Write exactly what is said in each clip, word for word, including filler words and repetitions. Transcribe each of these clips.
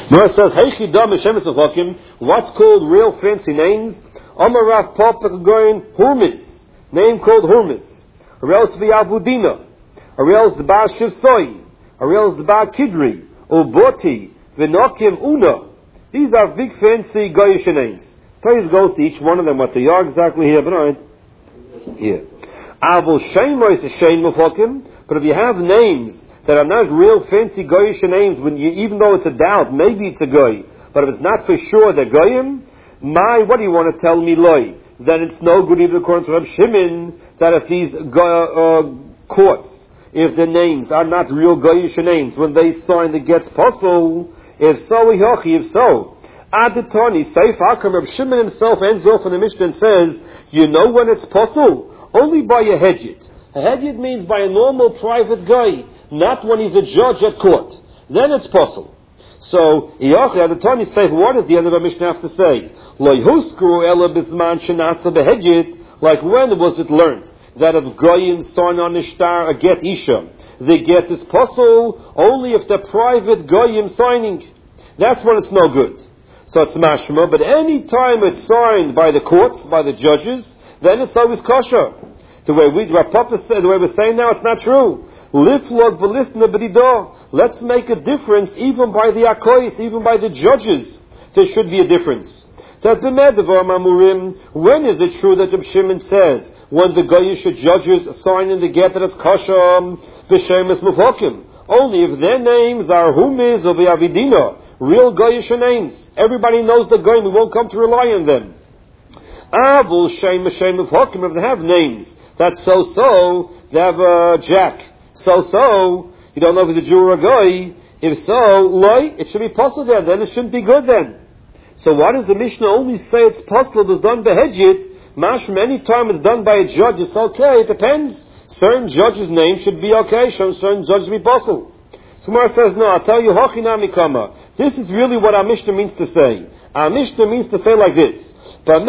Mara says, what's called real fancy names? Amarav Popek Goin Hurmis, name called Hurmis. Or else Viavudina. Or else the Bar Shivsoi. Or else the Bar Kidri. Uboti. Vinokim Una. These are big fancy Goyish names. Toys goes to each one of them what they are exactly here, but alright. Here. Avul Shema is a Shein Mufokim. But if you have names that are not real fancy Goyish names, when you, even though it's a doubt, maybe it's a Goy, but if it's not for sure they're Goyim, my, what do you want to tell me, Loi? Then it's no good even according to Reb Shimon, that if these uh, courts, if the names are not real Goyish names, when they sign the gets possible, if so, Ihochi, if so. Aditoni, Seif Hakam, Reb Shimon himself ends off in the Mishnah and says, you know when it's possible? Only by a hedjit. A hedjit means by a normal private guy, not when he's a judge at court. Then it's possible. So, Iyochi, Aditoni, Seif, what does the end of the Mishnah have to say? Lo Yuskru Ela Bisman Shenasa Behedjit, like when was it learned that if Goyim sign on Ishtar a get Isha, the get is possible only if the private Goyim signing. That's when it's no good. So it's mashma, but any time it's signed by the courts, by the judges, then it's always kosher. The way we, what Papa said, the way we're saying now, it's not true. Liflog v'lisna b'didah. Let's make a difference even by the akois, even by the judges. There should be a difference. That the medavar mamurim. When is it true that Reb Shimon says when the goyish judges sign in the get that it's kosher b'shemes mufokim? Only if their names are humiz or v'avidina, real goyish names. Everybody knows the goyim. We won't come to rely on them. Avul shem b'shem mufokim. If they have names that's so so, they have a jack. So so, you don't know if it's a Jew or a goy. If so, loy, it should be possible then. Then it shouldn't be good then. So why does the Mishnah only say it's possible if it's done by hedjit? Mashma, any time it's done by a judge, it's okay. It depends. Certain judges' names should be okay. Certain judges be possible. Gemara says, no, I'll tell you, Hochinami Kama. This is really what our Mishnah means to say. Our Mishnah means to say like this. When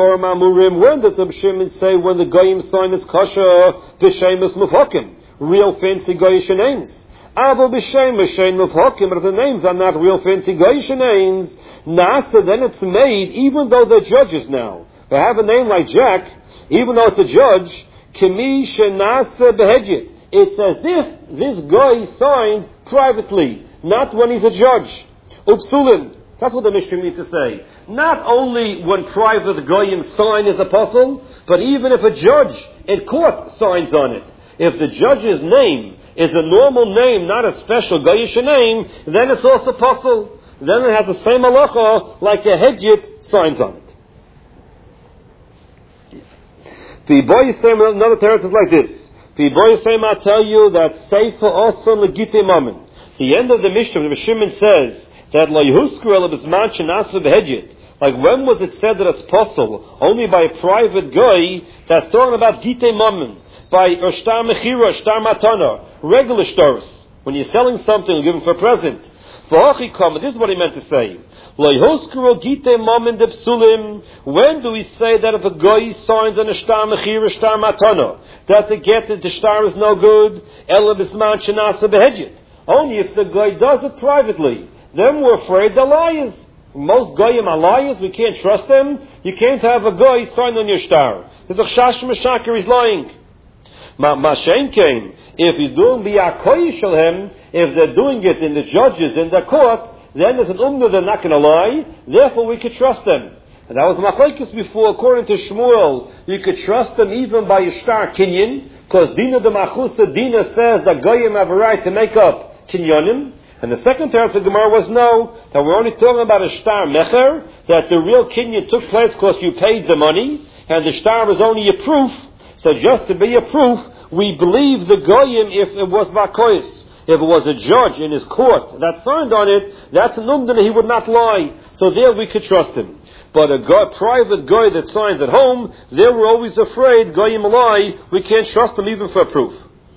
does Reb Shimon say when the goyim sign is kosher, b'shemus mufokim? Real fancy goyish names. Avo b'shemus mufokim, but if the names are not real fancy goyish names, nasa, then it's made, even though they're judges now. They have a name like Jack, even though it's a judge, kimi shenasa behedjit. It's as if this guy signed privately, not when he's a judge. Upsulin. That's what the Mishnah means to say. Not only when private goyim sign as apostle, but even if a judge at court signs on it. If the judge's name is a normal name, not a special goyish name, then it's also apostle. Then it has the same halacha like a hedjit signs on it. The boy say another teretz is like this. The boy say I tell you that seifa also legite mammon. The end of the Mishnah, the Shimon says that lo yuskru ela b'zman shenasa behedjit. Like when was it said that it's possible only by a private guy? That's talking about gite mammon, by shtar mechira, shtar matana, regular stores. When you're selling something, you give them for a present. This is what he meant to say. When do we say that if a guy signs on a shtar mechira, shtar matana, that the get the shtar is no good? Ela b'zman shenasa behedjit. Only if the guy does it privately. Then we're afraid they're liars. Most goyim are liars. We can't trust them. You can't have a guy sign on your shtar. There's a chash meshakir. He's lying. Mashen came. If he's doing biyakoy shalhem, if they're doing it in the judges in the court, then there's an umna they're not going to lie. Therefore, we could trust them. And that was machlekes before. According to Shmuel, you could trust them even by your shtar kinyan, because Dina de Machusa Dina says that goyim have a right to make up kinyanim. And the second term of Gemara was no, that we're only talking about a shtar mecher, that the real kinyan took place because you paid the money, and the shtar was only a proof. So just to be a proof, we believe the goyim if it was vakois. If it was a judge in his court that signed on it, that's an umdana, he would not lie. So there we could trust him. But a go- private guy that signs at home, there we're always afraid, goyim lie, we can't trust him even for a proof.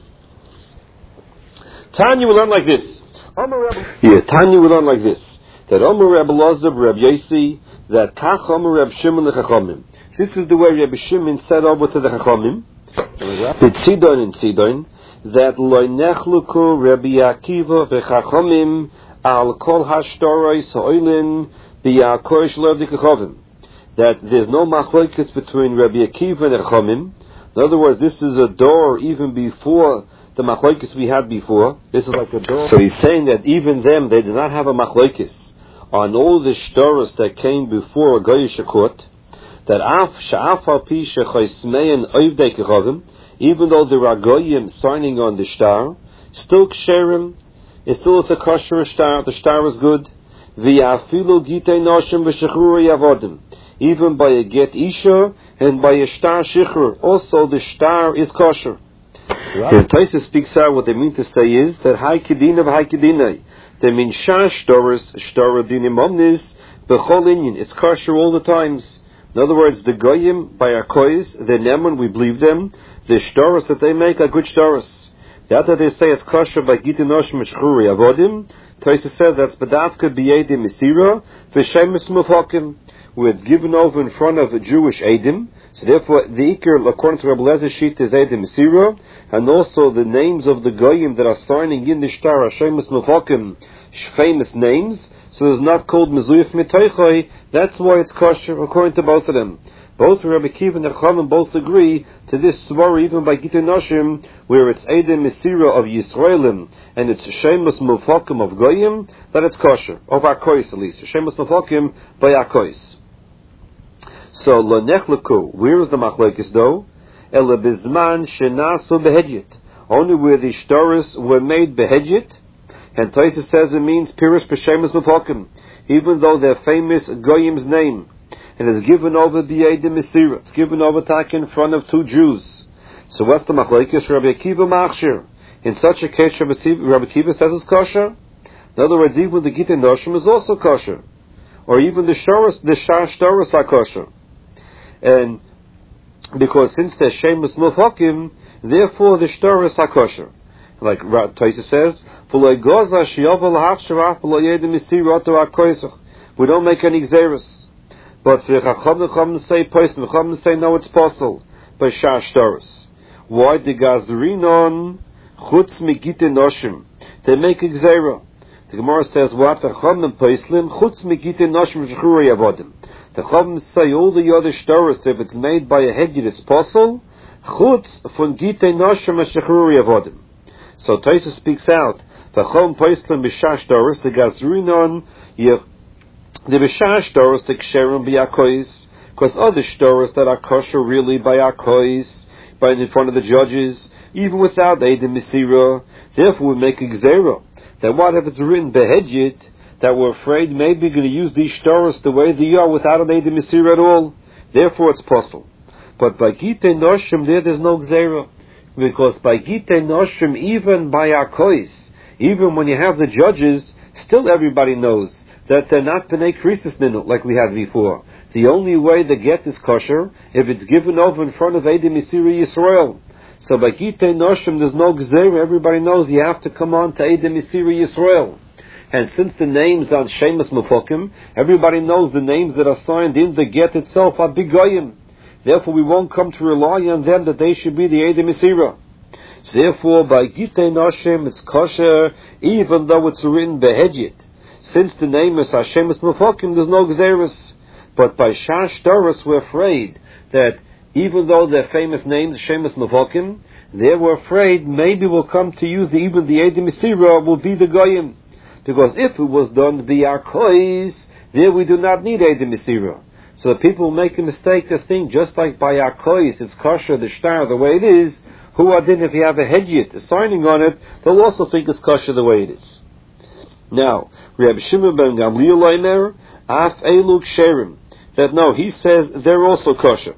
Tanya will learn like this. Yeah, Tanya will learn like this. That Omer Reb Elazar, Reb Yossi, that Kach Omer Reb Shimon the Chachamim. This is the way Reb Shimon said over to the Chachamim. The Tzidon in Tzidon. that lo nechluku Rabbi Akiva v'chachomim al kol hashtaros ha'olin b'yakosh levdikachovim. That there's no machlokes between Rabbi Akiva and Chachomim. In other words, this is a door even before the machlokes we had before. This is like a door. So he's saying that even them, they did not have a machlokes on all the shtaros that came before a goyish akot. That af sha'af al pi shechoismein oivdei kechovim, even though the ragoyim signing on the shtar, still ksherim, it still is a kosher shtar. The shtar is good. V'yafilu gitei noshim v'shechruri avodim. Even by a get isha and by a shtar shichr, also the shtar is kosher. Right. And Taisa speaks out, what they mean to say is that hai kedina v'hai kedinai. They mean shah shtaras, shtar dinim omnis, b'chol inyan. It's kosher all the times. In other words, the goyim by our kois, the neman, we believe them. The shtaras that they make are good shtaras. That that they say it's kosher by gitin noshim shchuri avodim. Taisa says that's bedavka b'yedim misira v'shemus mufhakim. With given over in front of a Jewish Edim. So therefore, the Iker, according to Rabbi Lezer's sheet, is Edim Misira, and also the names of the Goyim that are signing in the Shtar, Hashemus Mefakim, famous names, so it's not called Mezuyif Mitoichoi. That's why it's kosher, according to both of them. Both Rabbi Akiva and Chachamim both agree to this svara, even by Gitei Noshim, where it's Edim Misira of Yisraelim, and it's Shemus Mefakim of Goyim, that it's kosher, of Akois at least. Shemus Mefakim by Akois. So lo nechleku, where is the machlokes though? Ela bizman shenasu behedjit, only where the shtaros were made behedjit. And Taisa says it means pirush b'shemus mefakim, even though they're famous goyim's name, and it's given over b'yedim misira, it's given over tak in front of two Jews. So what's the machlokes? Rabbi Akiva machshir. In such a case, Rabbi Akiva says it's kosher. In other words, even the Gitei Noshim is also kosher, or even the shtaros, the shah shtaros are kosher. And because since they're shemus mefakim, therefore the shtaros are kosher. Like Taisa says, we don't make any gzeros. But the Chacham say person, Chacham say no, it's possible by shah shtaros. Why the gazrinon chutz migite noshim? They make a gzera. The Gemara says what the Chacham poislim chutz migite noshim shchuri avodim. The Chachamim say all the other shtaros, if it's made by a hedged, it's possible. Chutz von gitei noshim shechruri avodim. So Taisa speaks out. The Chachamim poislim b'shah shtaros, the gazrinon, the b'shah shtaros, the ksherim b'yakois, because other shtaros that are kosher really by yakois, by in front of the judges, even without edim misira. Therefore, we make a gzera that what if it's written behedjit, that we're afraid maybe going to use these shtaros the way they are without an edim misira at all. Therefore, it's possible. But by gitei noshim, there, there's no gzera, because by gitei noshim, even by yakois, even when you have the judges, still everybody knows that they're not b'nei krisis ninu like we had before. The only way the get is kosher if it's given over in front of edim misira Yisrael. So by gitei noshim, there's no gzera. Everybody knows you have to come on to edim misira Yisrael. And since the names are shemus mefakim, everybody knows the names that are signed in the get itself are big goyim. Therefore, we won't come to rely on them that they should be the edim misira. So therefore, by gitei noshim, it's kosher, even though it's written behedjit. Since the name is shemus mefakim, there's no gzeres. But by shah shtaros, we're afraid that even though they're famous names, shemus mefakim, they were afraid maybe we'll come to use the, even the edim misira will be the goyim. Because if it was done via kois, there we do not need edim misira. So people make a mistake to think just like by our kois, it's kosher, the shtar, the way it is. Who are then if you have a hedjit signing on it, they'll also think it's kosher the way it is. Now, Rabbi Shimon ben Gamliel Omer, af elu ksherim, that no, he says they're also kosher.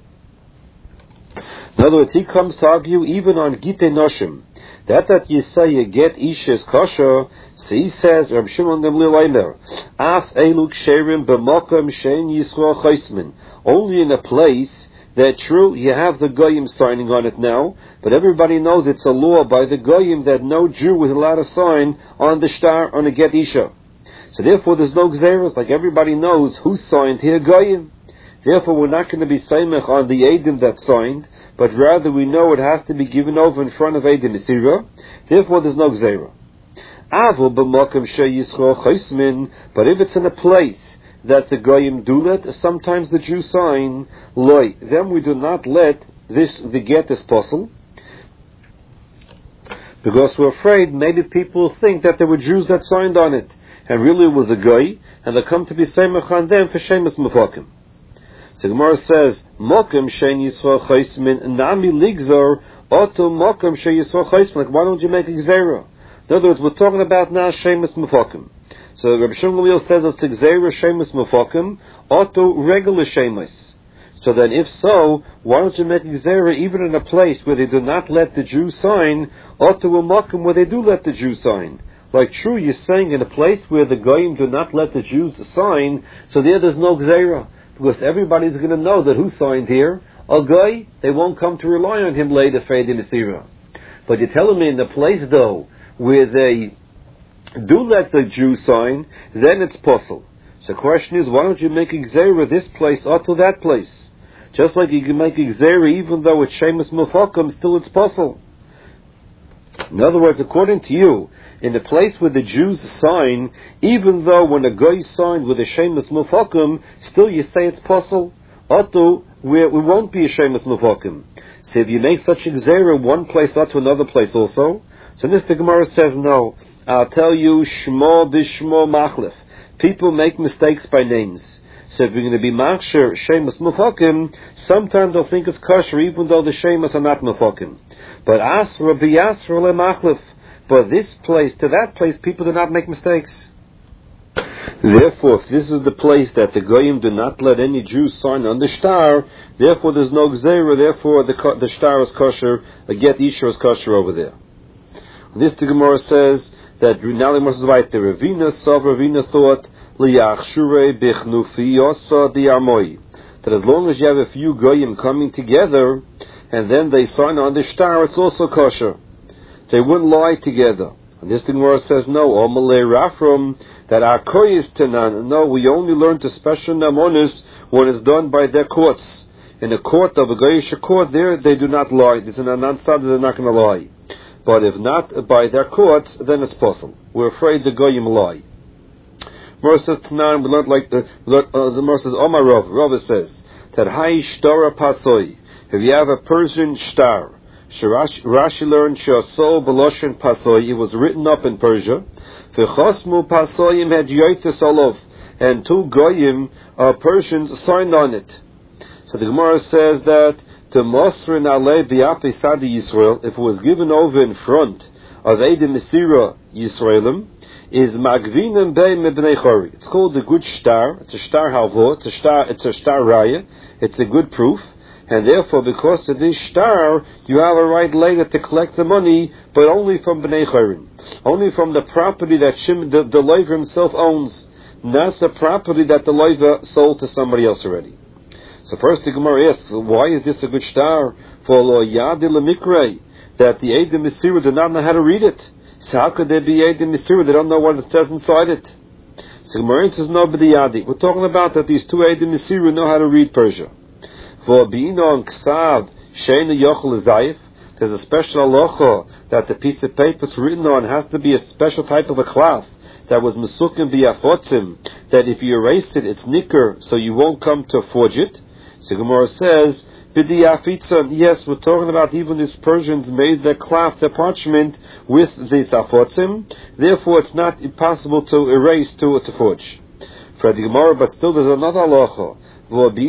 In other words, he comes to argue even on gitei noshim, that that you say you get isha is kosher. So he says, Rabbi Shimon Gamliel Omer, af elu ksherim b'makom shein Yisrael chaismin, only in a place that true you have the goyim signing on it now, but everybody knows it's a law by the goyim that no Jew is allowed to sign on the shtar on a get isha. So therefore, there's no gzeros. Like everybody knows who signed here goyim. Therefore, we're not going to be seimech on the edim that signed, but rather we know it has to be given over in front of Eidei Mesira. Therefore, there's no Gzeira. But if it's in a place that the Goyim do let, sometimes the Jews sign, loy, then we do not let this, the get is possible, because we're afraid maybe people think that there were Jews that signed on it, and really it was a Goy, and they come to be Semech on them for Shemus Mefokim. So Gemara says, Mokim Shein Yisrael Chaismin, Nami Ligzor, Oto Mokim Shein Yisrael Chaismin, like why don't you make a Gzeira? In other words, we're talking about now Shemus Mefokim. So Rabbi Shimon Gamliel says it's Gzeira Shemus Mefokim, Oto regular Shemus. So then if so, why don't you make a Gzeira even in a place where they do not let the Jews sign, Oto Mokim where they do let the Jews sign? Like true, you're saying in a place where the Goyim do not let the Jews sign, so there there's no Gzeira. Because everybody's going to know that who signed here, a Goy, they won't come to rely on him later for Eidei Mesira. But you're telling me in the place though, where they do let the Jew sign, then it's possible. So the question is, why don't you make a Gzeira this place or to that place? Just like you can make a Gzeira even though it's Shemus Mefokim, still it's possible. In other words, according to you, in the place where the Jews sign, even though when a Goy signed with a Shemus Mefokim, still you say it's possible. Oto, where we won't be a Shemus Mefokim. So if you make such a Gzeira one place or to another place also, so this the Gemara says no. I'll tell you, Shmo b'Shmo machlef. People make mistakes by names. So if you're going to be machsher Shemus Mefokim, sometimes they'll think it's kosher even though the Shemus are not Mefokim. But Asra b'Yasra le machlef. But this place to that place, people do not make mistakes. Therefore, if this is the place that the Goyim do not let any Jews sign on the star, therefore there's no Gzeira, therefore the, the star is kosher, a get Isha is kosher over there. This the Gemara says that now the Gemara says right there, Ravina saw, Ravina thought, Liachshure bichnufi yosa di'amoi, that as long as you have a few Goyim coming together, and then they sign on the star, it's also kosher. They wouldn't lie together. And this thing where it says, no, Omalei Rafram, that our koyis tenan, no, we only learn to special namonis when it's done by their courts. In a court of a Goyish court, there they do not lie. It's an Anansad, they're not going to lie. But if not by their courts, then it's possible. We're afraid the Goyim lie. Mor says, Tanan, we learned like the, uh, the Mor says, Omar Rav, Rav says, that Hai Shtara Pasoi, if you have a Persian star, Rashi learned Shasol Beloshin Pasoi. It was written up in Persia. V'chosmu Pasoyim had Yoitis Olov, and two Goyim uh, Persians signed on it. So the Gemara says that to Mosrin Ale Biapi Sadi Yisrael, if it was given over in front of Eidei Mesira Yisraelim, is Magvinim Bei Mebnei Chori. It's called a good star. It's a star halvo. It's a star. It's a star raya. It's a good proof. And therefore, because of this star, you have a right later to collect the money, but only from Bnei Chorim. Only from the property that Shim, the, the Levi himself owns. Not the property that the Levi sold to somebody else already. So first the Gemara asks, why is this a good star? For Lo Yadi L'Mikrei, that the Eidei Mesira do not know how to read it. So how could there be Eidei Mesira? They don't know what it says inside it. So Gemara says, no, but the Yadi. We're talking about that these two Eidei Mesira know how to read Persia. For being on Ksav, Sheina Yochel Zayif, there's a special halacha that the piece of paper it's written on has to be a special type of a cloth that was Mesukim B'Yafotzim, that if you erase it, it's nicker, so you won't come to forge it. So Gemara says, B'Diyafitzon, yes, we're talking about even these Persians made their cloth, their parchment, with this Afotzim, therefore it's not impossible to erase, to, to forge. For the Gemara, but still there's another halacha. You have to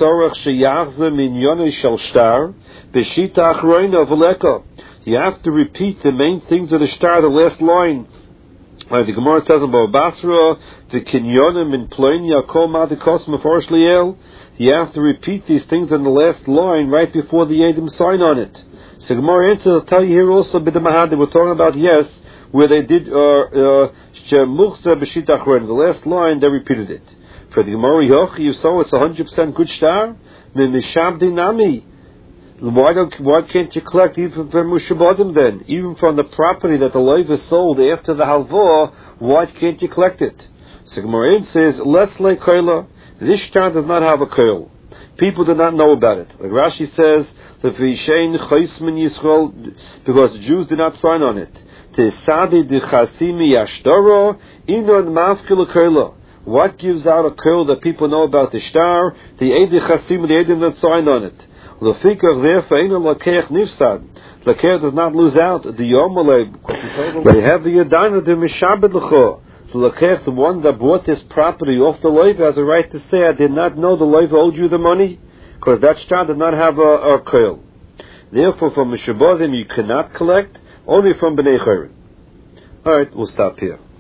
repeat the main things of the star, the last line. Like the Gemara says about Basra, the Kinyonim in Ploinia, Kol Madikos Meforish Liel. You have to repeat these things in the last line right before the Edom sign on it. So Gemara answers, I'll tell you here also, B'da Mahad, we're talking about, yes, where they did, uh, uh, the last line, they repeated it. For the Gemara Yoch, you saw it's a hundred percent good star. Nami. Why don't? Why can't you collect even from Mushabadim then? Even from the property that the Levi sold after the halvah, why can't you collect it? So Gemara says, let's lay koila. This star does not have a koil. People did not know about it. Like Rashi says, the Vishain Chaisman Yisrael, because the Jews did not sign on it. What gives out a curl that people know about the star? The Eidi Chasim, the Eidim that sign on it. Laker does not lose out. The Yomalei, they have the Yadana, the Mishabed L'cho. The Laker, the one that bought this property off the Leiv, has a right to say, I did not know the Leiv owed you the money, because that star did not have a, a curl. Therefore, from Mishabodim you cannot collect, only from Bnei Chayrin. Alright, we'll stop here.